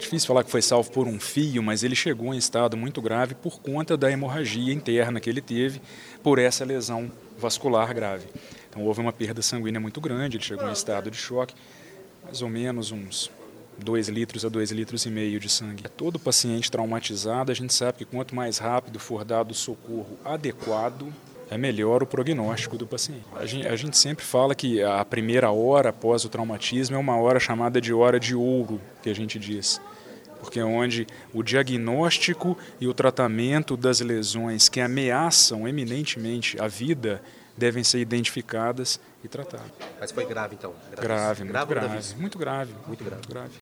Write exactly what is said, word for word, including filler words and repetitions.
difícil falar que foi salvo por um fio, mas ele chegou em estado muito grave por conta da hemorragia interna que ele teve por essa lesão vascular grave. Então houve uma perda sanguínea muito grande, ele chegou em estado de choque, mais ou menos uns dois litros a dois litros e meio de sangue. Todo paciente traumatizado, a gente sabe que quanto mais rápido for dado o socorro adequado, é melhor o prognóstico do paciente. A gente, a gente sempre fala que a primeira hora após o traumatismo é uma hora chamada de hora de ouro, que a gente diz. Porque é onde o diagnóstico e o tratamento das lesões que ameaçam eminentemente a vida devem ser identificadas e tratadas. Mas foi grave, então? Grave, muito grave, grave, muito grave, muito grave. Muito grave.